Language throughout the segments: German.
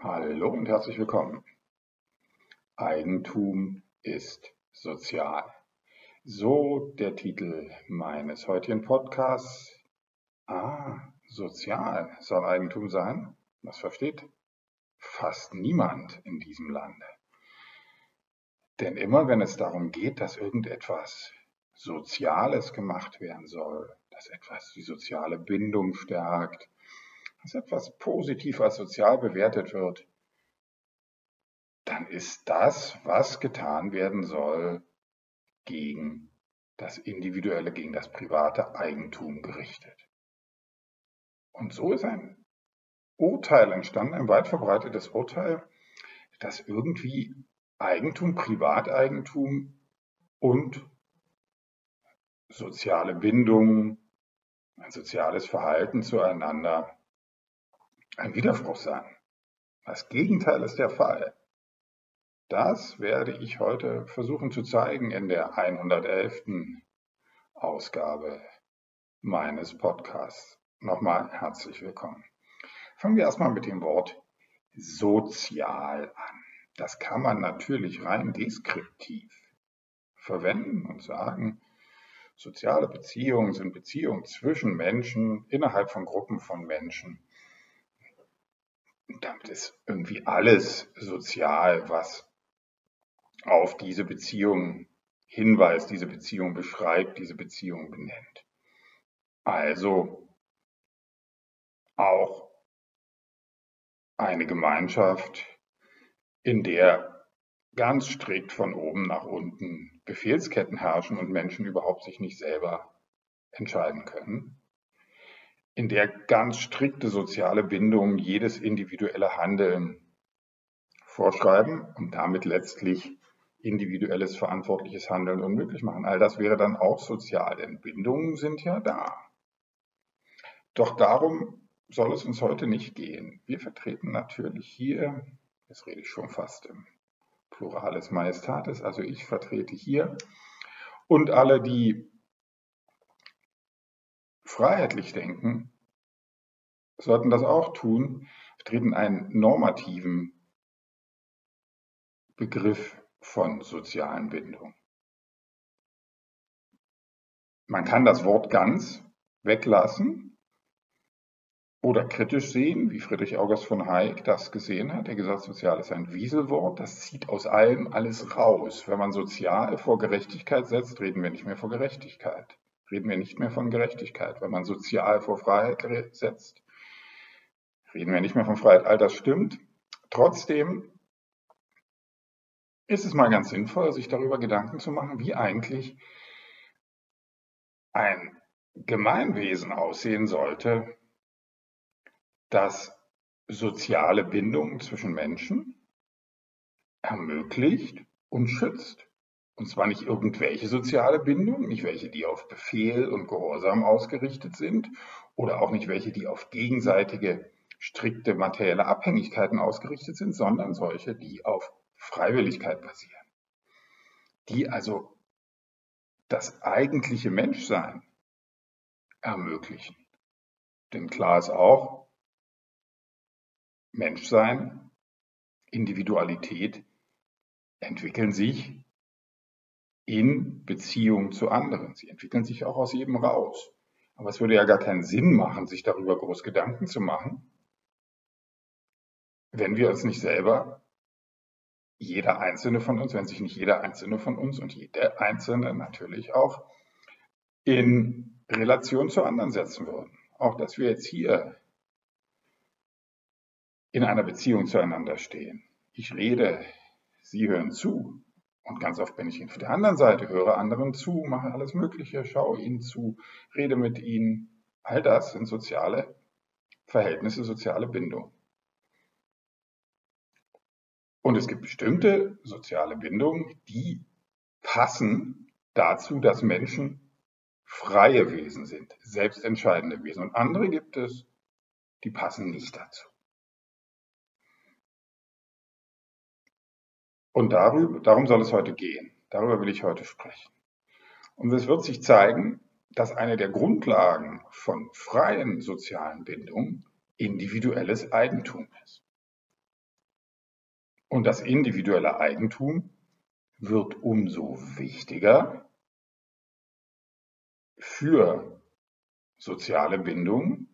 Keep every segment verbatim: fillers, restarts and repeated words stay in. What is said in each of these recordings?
Hallo und herzlich willkommen. Eigentum ist sozial. So der Titel meines heutigen Podcasts. Ah, sozial soll Eigentum sein? Das versteht fast niemand in diesem Lande. Denn immer wenn es darum geht, dass irgendetwas Soziales gemacht werden soll, dass etwas die soziale Bindung stärkt, dass etwas positiv als sozial bewertet wird, dann ist das, was getan werden soll, gegen das individuelle, gegen das private Eigentum gerichtet. Und so ist ein Urteil entstanden, ein weit verbreitetes Urteil, dass irgendwie Eigentum, Privateigentum und soziale Bindung, ein soziales Verhalten zueinander ein Widerspruch seien. Das Gegenteil ist der Fall. Das werde ich heute versuchen zu zeigen in der hundertelften Ausgabe meines Podcasts. Nochmal herzlich willkommen. Fangen wir erstmal mit dem Wort sozial an. Das kann man natürlich rein deskriptiv verwenden und sagen, soziale Beziehungen sind Beziehungen zwischen Menschen, innerhalb von Gruppen von Menschen. Und damit ist irgendwie alles sozial, was auf diese Beziehung hinweist, diese Beziehung beschreibt, diese Beziehung benennt. Also auch eine Gemeinschaft, in der ganz strikt von oben nach unten Befehlsketten herrschen und Menschen überhaupt sich nicht selber entscheiden können, in der ganz strikte soziale Bindungen jedes individuelle Handeln vorschreiben und damit letztlich individuelles verantwortliches Handeln unmöglich machen. All das wäre dann auch sozial, denn Bindungen sind ja da. Doch darum soll es uns heute nicht gehen. Wir vertreten natürlich hier, jetzt rede ich schon fast im Pluralis Majestatis, also ich vertrete hier und alle, die freiheitlich denken, sollten das auch tun, vertreten einen normativen Begriff von sozialen Bindung. Man kann das Wort ganz weglassen oder kritisch sehen, wie Friedrich August von Hayek das gesehen hat. Der gesagt, sozial ist ein Wieselwort, das zieht aus allem alles raus. Wenn man sozial vor Gerechtigkeit setzt, reden wir nicht mehr von Gerechtigkeit. Reden wir nicht mehr von Gerechtigkeit. Wenn man sozial vor Freiheit setzt, reden wir nicht mehr von Freiheit. All das stimmt. Trotzdem ist es mal ganz sinnvoll, sich darüber Gedanken zu machen, wie eigentlich ein Gemeinwesen aussehen sollte, das soziale Bindungen zwischen Menschen ermöglicht und schützt. Und zwar nicht irgendwelche soziale Bindungen, nicht welche, die auf Befehl und Gehorsam ausgerichtet sind oder auch nicht welche, die auf gegenseitige strikte materielle Abhängigkeiten ausgerichtet sind, sondern solche, die auf Freiwilligkeit basieren, die also das eigentliche Menschsein ermöglichen. Denn klar ist auch, Menschsein, Individualität entwickeln sich in Beziehung zu anderen. Sie entwickeln sich auch aus jedem raus. Aber es würde ja gar keinen Sinn machen, sich darüber groß Gedanken zu machen, wenn wir uns nicht selber, jeder Einzelne von uns, wenn sich nicht jeder Einzelne von uns und jeder Einzelne natürlich auch in Relation zu anderen setzen würden. Auch dass wir jetzt hier in einer Beziehung zueinander stehen. Ich rede, Sie hören zu. Und ganz oft bin ich auf der anderen Seite, höre anderen zu, mache alles Mögliche, schaue ihnen zu, rede mit ihnen. All das sind soziale Verhältnisse, soziale Bindung. Und es gibt bestimmte soziale Bindungen, die passen dazu, dass Menschen freie Wesen sind, selbstentscheidende Wesen. Und andere gibt es, die passen nicht dazu. Und darüber, darum soll es heute gehen. Darüber will ich heute sprechen. Und es wird sich zeigen, dass eine der Grundlagen von freien sozialen Bindungen individuelles Eigentum ist. Und das individuelle Eigentum wird umso wichtiger für soziale Bindung,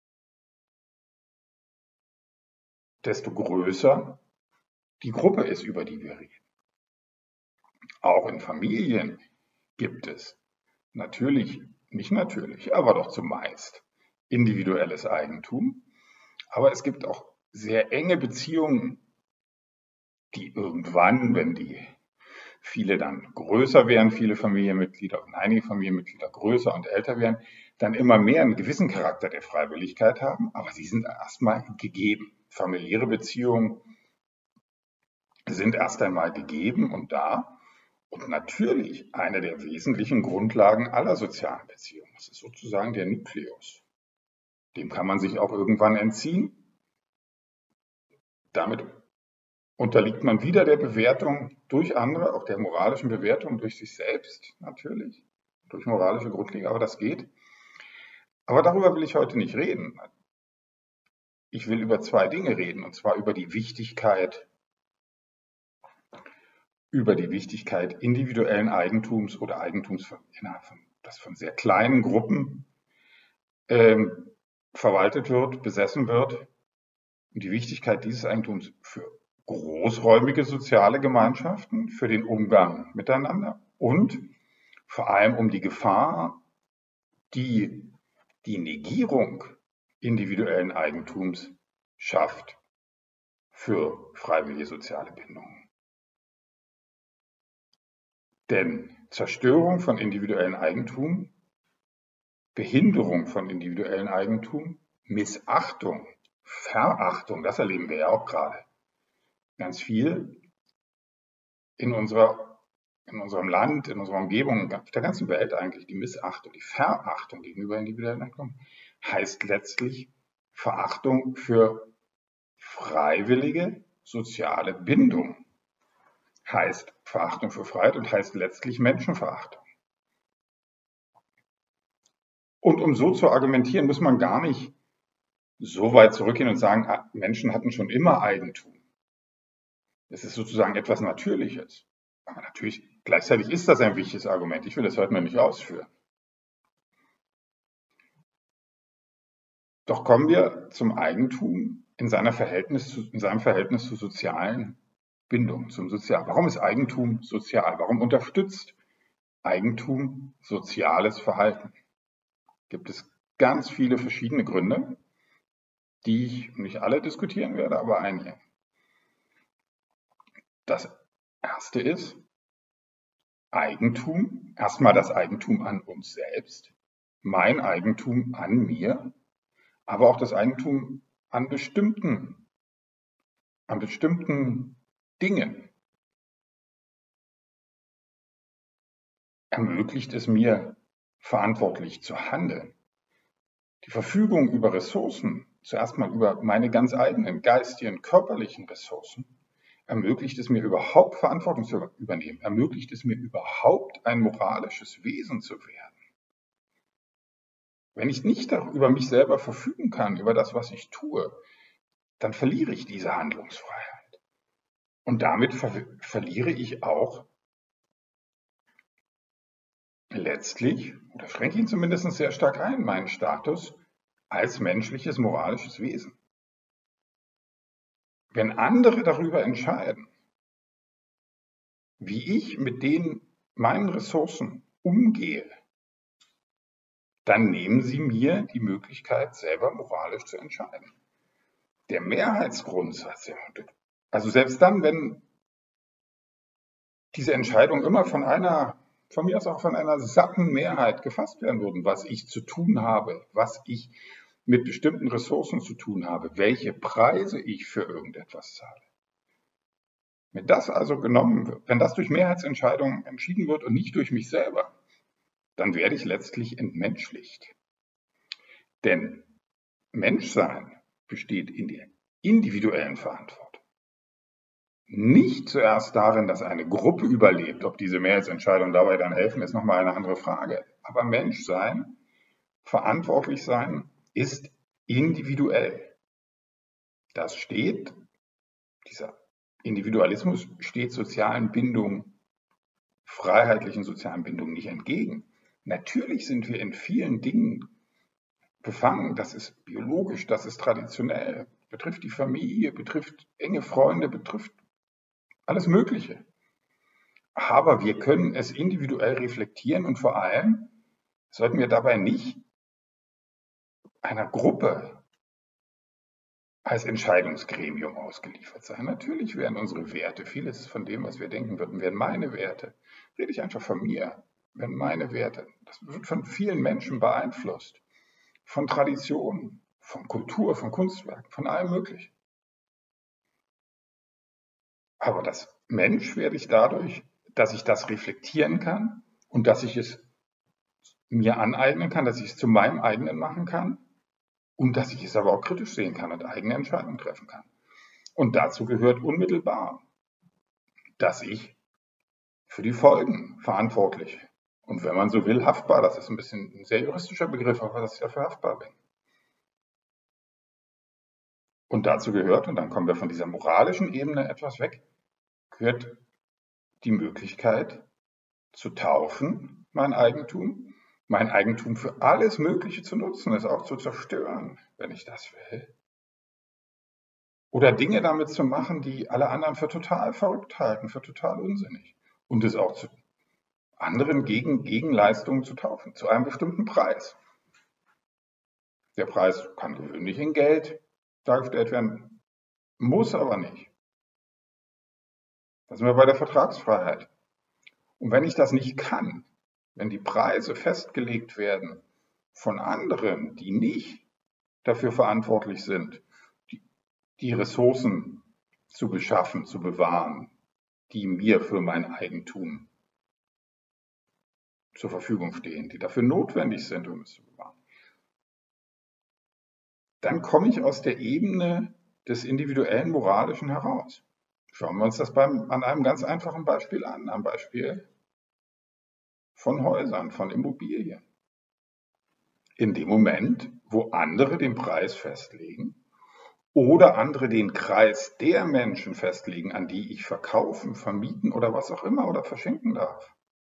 desto größer die Gruppe ist, über die wir reden. Auch in Familien gibt es natürlich, nicht natürlich, aber doch zumeist individuelles Eigentum. Aber es gibt auch sehr enge Beziehungen, die irgendwann, wenn die viele dann größer werden, viele Familienmitglieder und einige Familienmitglieder größer und älter werden, dann immer mehr einen gewissen Charakter der Freiwilligkeit haben, aber sie sind erstmal gegeben. Familiäre Beziehungen sind erst einmal gegeben und da. Und natürlich eine der wesentlichen Grundlagen aller sozialen Beziehungen. Das ist sozusagen der Nukleus. Dem kann man sich auch irgendwann entziehen. Damit unterliegt man wieder der Bewertung durch andere, auch der moralischen Bewertung durch sich selbst natürlich, durch moralische Grundlagen, aber das geht. Aber darüber will ich heute nicht reden. Ich will über zwei Dinge reden, und zwar über die Wichtigkeit, über die Wichtigkeit individuellen Eigentums oder Eigentums, von, das von sehr kleinen Gruppen ähm, verwaltet wird, besessen wird, und die Wichtigkeit dieses Eigentums für großräumige soziale Gemeinschaften, für den Umgang miteinander und vor allem um die Gefahr, die die Negierung individuellen Eigentums schafft für freiwillige soziale Bindungen. Denn Zerstörung von individuellem Eigentum, Behinderung von individuellem Eigentum, Missachtung, Verachtung, das erleben wir ja auch gerade ganz viel in, unserer, in unserem Land, in unserer Umgebung, auf der ganzen Welt eigentlich. Die Missachtung, die Verachtung gegenüber individuellem Eigentum heißt letztlich Verachtung für freiwillige soziale Bindung. Heißt Verachtung für Freiheit und heißt letztlich Menschenverachtung. Und um so zu argumentieren, muss man gar nicht so weit zurückgehen und sagen, Menschen hatten schon immer Eigentum. Es ist sozusagen etwas Natürliches. Aber natürlich, gleichzeitig ist das ein wichtiges Argument. Ich will das heute mal nicht ausführen. Doch kommen wir zum Eigentum in, seiner Verhältnis zu, in seinem Verhältnis zu sozialen Bindung zum Sozial. Warum ist Eigentum sozial? Warum unterstützt Eigentum soziales Verhalten? Gibt es ganz viele verschiedene Gründe, die ich nicht alle diskutieren werde, aber einige. Das erste ist Eigentum, erstmal das Eigentum an uns selbst, mein Eigentum an mir, aber auch das Eigentum an bestimmten, an bestimmten Dingen. Ermöglicht es mir, verantwortlich zu handeln. Die Verfügung über Ressourcen, zuerst mal über meine ganz eigenen geistigen, körperlichen Ressourcen, ermöglicht es mir überhaupt Verantwortung zu übernehmen, ermöglicht es mir überhaupt ein moralisches Wesen zu werden. Wenn ich nicht über mich selber verfügen kann, über das, was ich tue, dann verliere ich diese Handlungsfreiheit. Und damit ver verliere ich auch letztlich, oder schränke ihn zumindest sehr stark ein, meinen Status als menschliches, moralisches Wesen. Wenn andere darüber entscheiden, wie ich mit den meinen Ressourcen umgehe, dann nehmen sie mir die Möglichkeit, selber moralisch zu entscheiden. Der Mehrheitsgrundsatz, also selbst dann, wenn diese Entscheidungen immer von einer, von mir aus auch von einer satten Mehrheit gefasst werden würden, was ich zu tun habe, was ich mit bestimmten Ressourcen zu tun habe, welche Preise ich für irgendetwas zahle. Wenn das also genommen wird, wenn das durch Mehrheitsentscheidungen entschieden wird und nicht durch mich selber, dann werde ich letztlich entmenschlicht. Denn Menschsein besteht in der individuellen Verantwortung. Nicht zuerst darin, dass eine Gruppe überlebt, ob diese Mehrheitsentscheidungen dabei dann helfen, ist nochmal eine andere Frage. Aber Menschsein, verantwortlich sein, ist individuell. Das steht, dieser Individualismus steht sozialen Bindungen, freiheitlichen sozialen Bindungen nicht entgegen. Natürlich sind wir in vielen Dingen befangen, das ist biologisch, das ist traditionell, betrifft die Familie, betrifft enge Freunde, betrifft alles Mögliche. Aber wir können es individuell reflektieren und vor allem sollten wir dabei nicht einer Gruppe als Entscheidungsgremium ausgeliefert sein. Natürlich werden unsere Werte, vieles von dem, was wir denken würden, werden meine Werte. Rede ich einfach von mir, werden meine Werte. Das wird von vielen Menschen beeinflusst. Von Traditionen, von Kultur, von Kunstwerken, von allem Möglichen. Aber das Mensch werde ich dadurch, dass ich das reflektieren kann und dass ich es mir aneignen kann, dass ich es zu meinem eigenen machen kann und dass ich es aber auch kritisch sehen kann und eigene Entscheidungen treffen kann. Und dazu gehört unmittelbar, dass ich für die Folgen verantwortlich und wenn man so will, haftbar, das ist ein bisschen ein sehr juristischer Begriff, aber dass ich dafür haftbar bin. Und dazu gehört, und dann kommen wir von dieser moralischen Ebene etwas weg, gehört die Möglichkeit zu taufen, mein Eigentum, mein Eigentum für alles Mögliche zu nutzen, es auch zu zerstören, wenn ich das will. Oder Dinge damit zu machen, die alle anderen für total verrückt halten, für total unsinnig. Und es auch zu anderen gegen Gegenleistungen zu taufen, zu einem bestimmten Preis. Der Preis kann gewöhnlich in Geld dargestellt werden, muss aber nicht. Da sind wir bei der Vertragsfreiheit. Und wenn ich das nicht kann, wenn die Preise festgelegt werden von anderen, die nicht dafür verantwortlich sind, die, die Ressourcen zu beschaffen, zu bewahren, die mir für mein Eigentum zur Verfügung stehen, die dafür notwendig sind, um es zu bewahren, dann komme ich aus der Ebene des individuellen Moralischen heraus. Schauen wir uns das beim, an einem ganz einfachen Beispiel an, am Beispiel von Häusern, von Immobilien. In dem Moment, wo andere den Preis festlegen oder andere den Kreis der Menschen festlegen, an die ich verkaufen, vermieten oder was auch immer oder verschenken darf,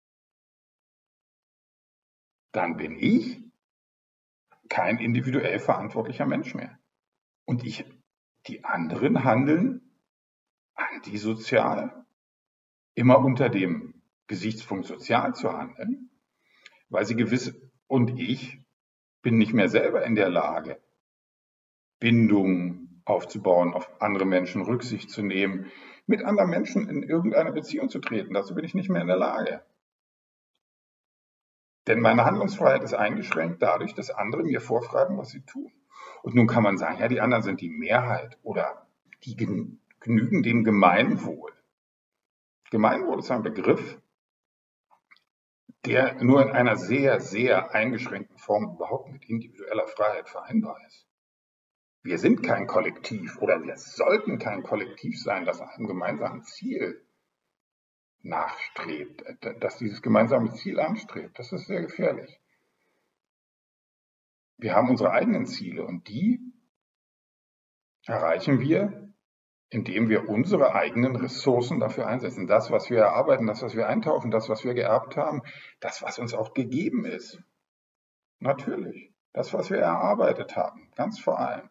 dann bin ich kein individuell verantwortlicher Mensch mehr. Und ich, die anderen handeln antisozial, immer unter dem Gesichtspunkt sozial zu handeln, weil sie gewisse, und ich bin nicht mehr selber in der Lage, Bindungen aufzubauen, auf andere Menschen Rücksicht zu nehmen, mit anderen Menschen in irgendeine Beziehung zu treten. Dazu bin ich nicht mehr in der Lage. Denn meine Handlungsfreiheit ist eingeschränkt dadurch, dass andere mir vorschreiben, was sie tun. Und nun kann man sagen, ja, die anderen sind die Mehrheit oder die genügen dem Gemeinwohl. Gemeinwohl ist ein Begriff, der nur in einer sehr, sehr eingeschränkten Form überhaupt mit individueller Freiheit vereinbar ist. Wir sind kein Kollektiv oder wir sollten kein Kollektiv sein, das einem gemeinsamen Ziel nachstrebt, das dieses gemeinsame Ziel anstrebt. Das ist sehr gefährlich. Wir haben unsere eigenen Ziele und die erreichen wir, indem wir unsere eigenen Ressourcen dafür einsetzen. Das, was wir erarbeiten, das, was wir eintauchen, das, was wir geerbt haben, das, was uns auch gegeben ist. Natürlich. Das, was wir erarbeitet haben, ganz vor allem.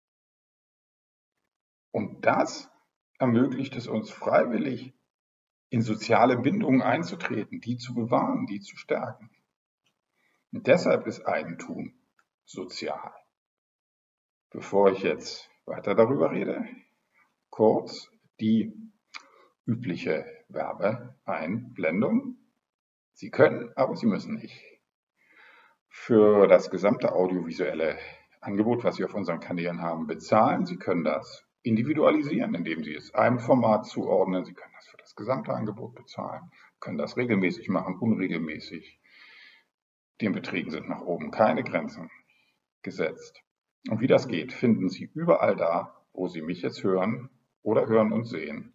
Und das ermöglicht es uns freiwillig, in soziale Bindungen einzutreten, die zu bewahren, die zu stärken. Und deshalb ist Eigentum sozial. Bevor ich jetzt weiter darüber rede, kurz die übliche Werbeeinblendung. Sie können, aber Sie müssen nicht. Für das gesamte audiovisuelle Angebot, was Sie auf unseren Kanälen haben, bezahlen. Sie können das individualisieren, indem Sie es einem Format zuordnen. Sie können das für das gesamte Angebot bezahlen, können das regelmäßig machen, unregelmäßig. Den Beträgen sind nach oben keine Grenzen gesetzt. Und wie das geht, finden Sie überall da, wo Sie mich jetzt hören oder hören und sehen.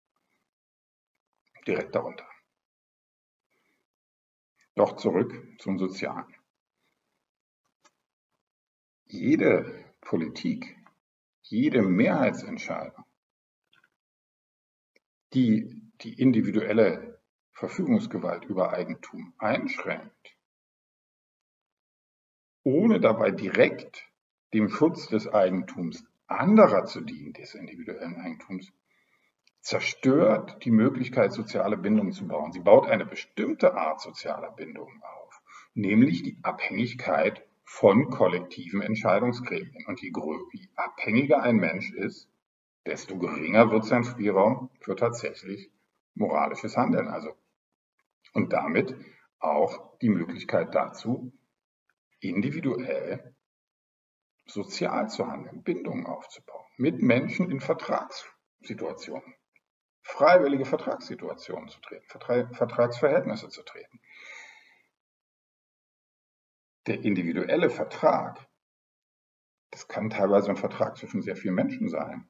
Direkt darunter. Doch zurück zum Sozialen. Jede Politik, jede Mehrheitsentscheidung die die individuelle Verfügungsgewalt über Eigentum einschränkt, ohne dabei direkt dem Schutz des Eigentums anderer zu dienen, des individuellen Eigentums, zerstört die Möglichkeit, soziale Bindungen zu bauen. Sie baut eine bestimmte Art sozialer Bindungen auf, nämlich die Abhängigkeit von kollektiven Entscheidungsgremien. Und je, je abhängiger ein Mensch ist, desto geringer wird sein Spielraum für tatsächlich moralisches Handeln. Also, und damit auch die Möglichkeit dazu, individuell sozial zu handeln, Bindungen aufzubauen, mit Menschen in Vertragssituationen, freiwillige Vertragssituationen zu treten, Vertra- Vertragsverhältnisse zu treten. Der individuelle Vertrag, das kann teilweise ein Vertrag zwischen sehr vielen Menschen sein,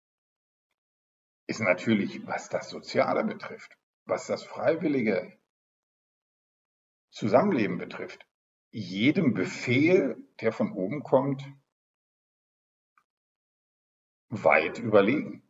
ist natürlich, was das Soziale betrifft, was das freiwillige Zusammenleben betrifft, jedem Befehl, der von oben kommt, weit überlegen.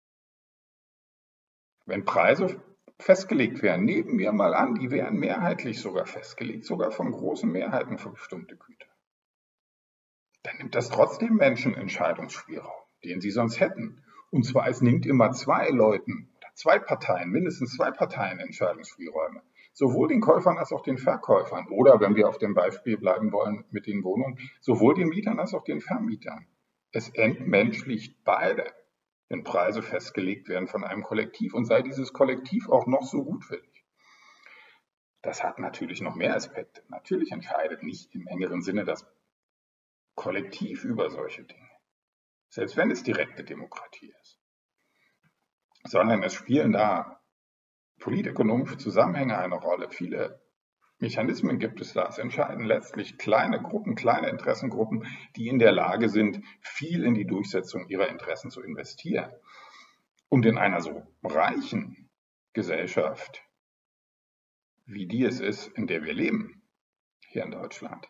Wenn Preise festgelegt wären, nehmen wir mal an, die wären mehrheitlich sogar festgelegt, sogar von großen Mehrheiten für bestimmte Güter, dann nimmt das trotzdem Menschen Entscheidungsspielraum, den sie sonst hätten. Und zwar, es nimmt immer zwei Leuten oder zwei Parteien, mindestens zwei Parteien Entscheidungsspielräume. Sowohl den Käufern als auch den Verkäufern. Oder, wenn wir auf dem Beispiel bleiben wollen mit den Wohnungen, sowohl den Mietern als auch den Vermietern. Es entmenschlicht beide, wenn Preise festgelegt werden von einem Kollektiv und sei dieses Kollektiv auch noch so gutwillig. Das hat natürlich noch mehr Aspekte. Natürlich entscheidet nicht im engeren Sinne das Kollektiv über solche Dinge, selbst wenn es direkte Demokratie ist, sondern es spielen da politökonomische Zusammenhänge eine Rolle. Viele Mechanismen gibt es da. Es entscheiden letztlich kleine Gruppen, kleine Interessengruppen, die in der Lage sind, viel in die Durchsetzung ihrer Interessen zu investieren. Und in einer so reichen Gesellschaft, wie die es ist, in der wir leben, hier in Deutschland,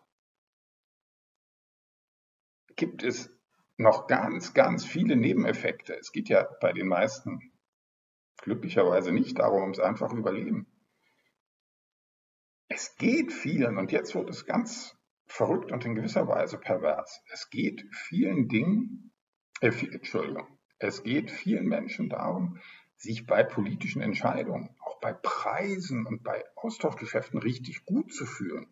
gibt es noch ganz, ganz viele Nebeneffekte. Es geht ja bei den meisten glücklicherweise nicht darum, ums einfache Überleben. Es geht vielen, und jetzt wird es ganz verrückt und in gewisser Weise pervers, es geht vielen Dingen, äh, viel, Entschuldigung, es geht vielen Menschen darum, sich bei politischen Entscheidungen, auch bei Preisen und bei Austauschgeschäften richtig gut zu fühlen.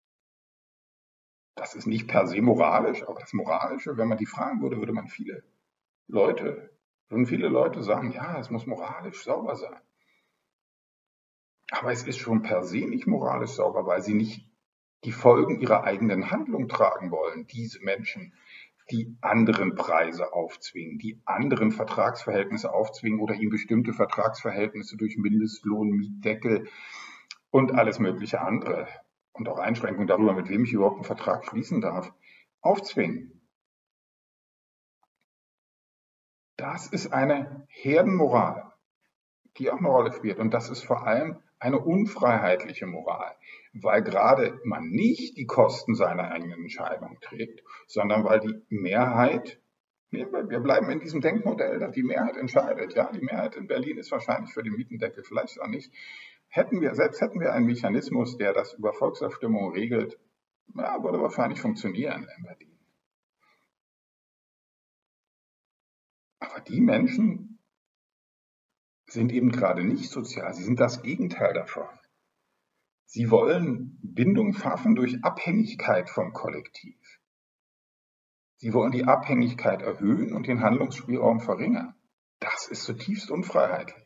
Das ist nicht per se moralisch, aber das Moralische, wenn man die fragen würde, würde man viele Leute, würden viele Leute sagen, ja, es muss moralisch sauber sein. Aber es ist schon per se nicht moralisch sauber, weil sie nicht die Folgen ihrer eigenen Handlung tragen wollen. Diese Menschen, die anderen Preise aufzwingen, die anderen Vertragsverhältnisse aufzwingen oder ihnen bestimmte Vertragsverhältnisse durch Mindestlohn, Mietdeckel und alles mögliche andere und auch Einschränkungen darüber, mit wem ich überhaupt einen Vertrag schließen darf, aufzwingen. Das ist eine Herdenmoral, die auch eine Rolle spielt. Und das ist vor allem eine unfreiheitliche Moral, weil gerade man nicht die Kosten seiner eigenen Entscheidung trägt, sondern weil die Mehrheit, wir bleiben in diesem Denkmodell, dass die Mehrheit entscheidet. Ja, die Mehrheit in Berlin ist wahrscheinlich für den Mietendeckel, vielleicht auch nicht. Hätten wir, selbst hätten wir einen Mechanismus, der das über Volksabstimmung regelt, ja, würde wahrscheinlich funktionieren in Berlin. Aber die Menschen sind eben gerade nicht sozial, sie sind das Gegenteil davon. Sie wollen Bindung schaffen durch Abhängigkeit vom Kollektiv. Sie wollen die Abhängigkeit erhöhen und den Handlungsspielraum verringern. Das ist zutiefst unfreiheitlich.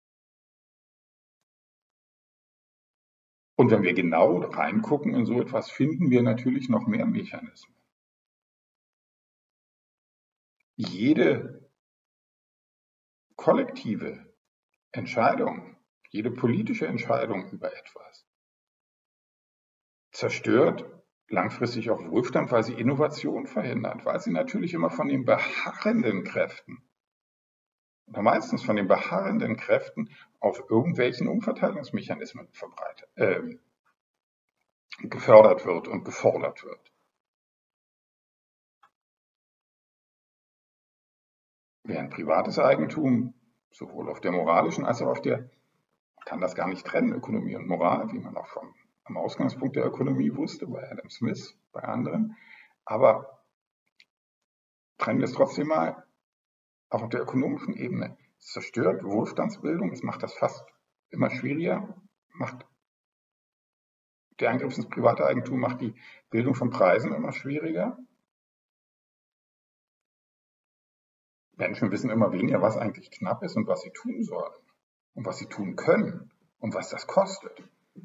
Und wenn wir genau reingucken in so etwas, finden wir natürlich noch mehr Mechanismen. Jede kollektive Entscheidung, jede politische Entscheidung über etwas zerstört langfristig auch Wohlstand, weil sie Innovation verhindert, weil sie natürlich immer von den beharrenden Kräften, oder meistens von den beharrenden Kräften auf irgendwelchen Umverteilungsmechanismen verbreitet, äh, gefördert wird und gefordert wird. Während privates Eigentum sowohl auf der moralischen als auch auf der, man kann das gar nicht trennen, Ökonomie und Moral, wie man auch vom, am Ausgangspunkt der Ökonomie wusste, bei Adam Smith, bei anderen. Aber trennen wir es trotzdem mal, auch auf der ökonomischen Ebene. Es zerstört Wohlstandsbildung, es macht das fast immer schwieriger, macht der Eingriff ins private Eigentum macht die Bildung von Preisen immer schwieriger. Menschen wissen immer weniger, was eigentlich knapp ist und was sie tun sollen und was sie tun können und was das kostet.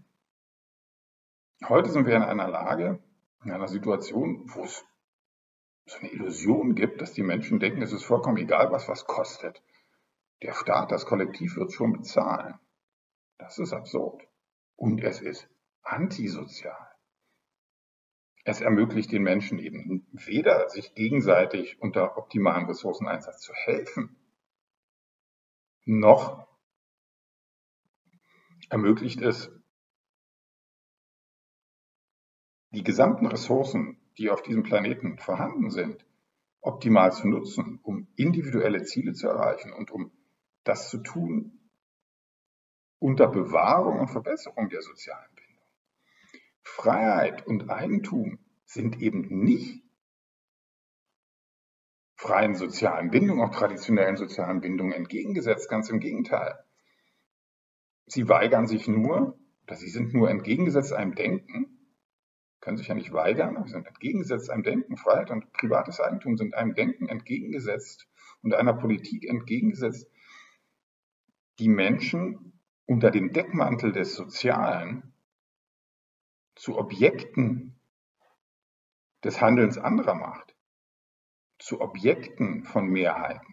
Heute sind wir in einer Lage, in einer Situation, wo es so eine Illusion gibt, dass die Menschen denken, es ist vollkommen egal, was was kostet. Der Staat, das Kollektiv wird schon bezahlen. Das ist absurd. Und es ist antisozial. Es ermöglicht den Menschen eben weder, sich gegenseitig unter optimalem Ressourceneinsatz zu helfen, noch ermöglicht es, die gesamten Ressourcen, die auf diesem Planeten vorhanden sind, optimal zu nutzen, um individuelle Ziele zu erreichen und um das zu tun unter Bewahrung und Verbesserung der sozialen Bindung. Freiheit und Eigentum sind eben nicht freien sozialen Bindungen, auch traditionellen sozialen Bindungen entgegengesetzt, ganz im Gegenteil. Sie weigern sich nur, oder sie sind nur entgegengesetzt einem Denken, können sich ja nicht weigern, aber sie sind entgegengesetzt einem Denken. Freiheit und privates Eigentum sind einem Denken entgegengesetzt und einer Politik entgegengesetzt, die Menschen unter dem Deckmantel des Sozialen zu Objekten des Handelns anderer macht, zu Objekten von Mehrheiten.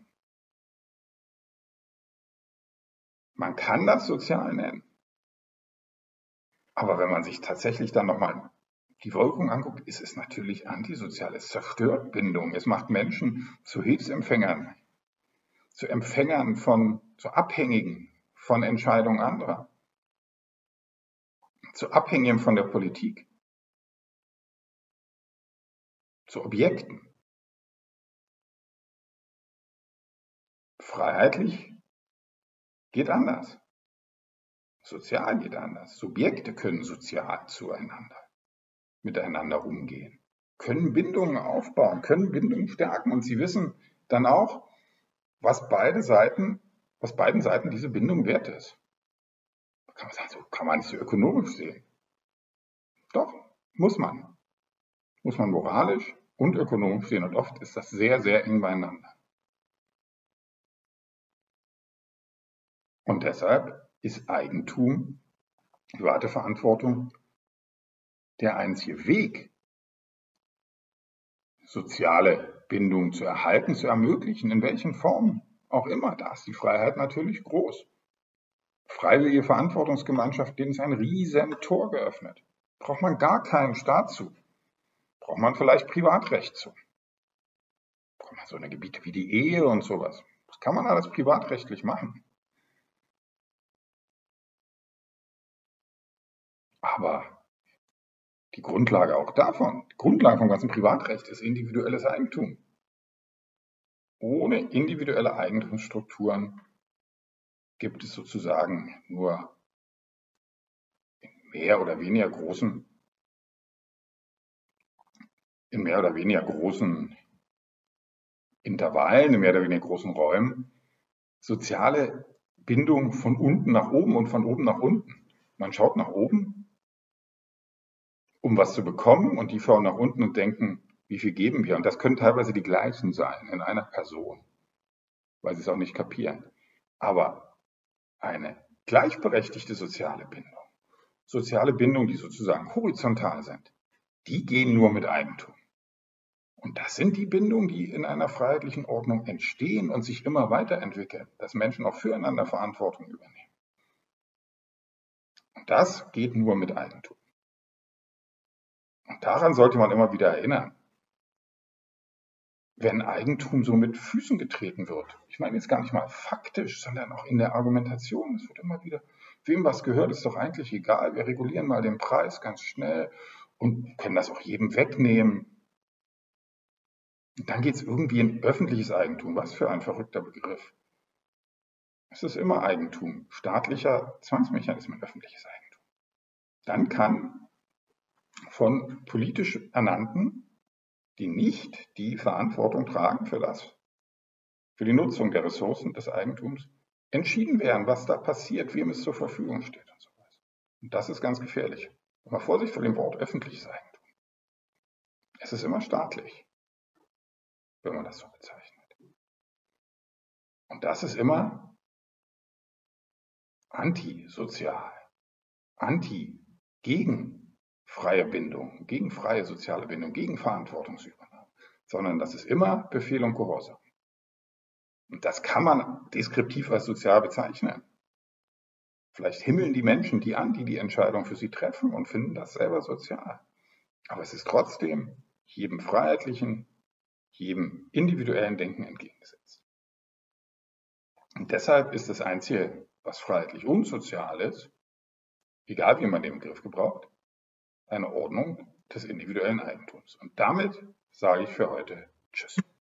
Man kann das sozial nennen, aber wenn man sich tatsächlich dann nochmal die Wirkung anguckt, ist es natürlich antisozial. Es zerstört Bindung, es macht Menschen zu Hilfsempfängern, zu Empfängern von, zu Abhängigen von Entscheidungen anderer, zu Abhängigen von der Politik, zu Objekten. Freiheitlich geht anders. Sozial geht anders. Subjekte können sozial zueinander, miteinander umgehen, können Bindungen aufbauen, können Bindungen stärken und sie wissen dann auch, was beide Seiten, was beiden Seiten diese Bindung wert ist. Kann man sagen, so kann man nicht so ökonomisch sehen. Doch, muss man. Muss man moralisch und ökonomisch sehen und oft ist das sehr, sehr eng beieinander. Und deshalb ist Eigentum, private Verantwortung der einzige Weg, soziale Bindung zu erhalten, zu ermöglichen, in welchen Formen auch immer. Da ist die Freiheit natürlich groß. Freiwillige Verantwortungsgemeinschaft, denen ist ein riesen Tor geöffnet. Braucht man gar keinen Staat zu. Braucht man vielleicht Privatrecht zu. Braucht man so eine Gebiete wie die Ehe und sowas. Das kann man alles privatrechtlich machen. Aber die Grundlage auch davon, die Grundlage vom ganzen Privatrecht ist individuelles Eigentum. Ohne individuelle Eigentumsstrukturen gibt es sozusagen nur in mehr oder weniger großen, in mehr oder weniger großen Intervallen, in mehr oder weniger großen Räumen soziale Bindung von unten nach oben und von oben nach unten. Man schaut nach oben, um was zu bekommen, und die schauen nach unten und denken, wie viel geben wir? Und das können teilweise die gleichen sein in einer Person, weil sie es auch nicht kapieren. Aber eine gleichberechtigte soziale Bindung, soziale Bindungen, die sozusagen horizontal sind, die gehen nur mit Eigentum. Und das sind die Bindungen, die in einer freiheitlichen Ordnung entstehen und sich immer weiterentwickeln, dass Menschen auch füreinander Verantwortung übernehmen. Und das geht nur mit Eigentum. Und daran sollte man immer wieder erinnern, wenn Eigentum so mit Füßen getreten wird. Ich meine jetzt gar nicht mal faktisch, sondern auch in der Argumentation. Es wird immer wieder, wem was gehört, ist doch eigentlich egal. Wir regulieren mal den Preis ganz schnell und können das auch jedem wegnehmen. Und dann geht es irgendwie in öffentliches Eigentum. Was für ein verrückter Begriff. Es ist immer Eigentum, staatlicher Zwangsmechanismen, öffentliches Eigentum. Dann kann von politisch Ernannten, die nicht die Verantwortung tragen für das, für die Nutzung der Ressourcen des Eigentums, entschieden werden, was da passiert, wem es zur Verfügung steht und so weiter. Und das ist ganz gefährlich. Aber Vorsicht vor dem Wort öffentliches Eigentum. Es ist immer staatlich, wenn man das so bezeichnet. Und das ist immer antisozial, anti, gegen freie Bindung, gegen freie soziale Bindung, gegen Verantwortungsübernahme, sondern das ist immer Befehl und Gehorsam. Und das kann man deskriptiv als sozial bezeichnen. Vielleicht himmeln die Menschen die an, die die Entscheidung für sie treffen und finden das selber sozial. Aber es ist trotzdem jedem freiheitlichen, jedem individuellen Denken entgegengesetzt. Und deshalb ist das Einzige, was freiheitlich unsozial ist, egal wie man den Begriff gebraucht, eine Ordnung des individuellen Eigentums. Und damit sage ich für heute Tschüss.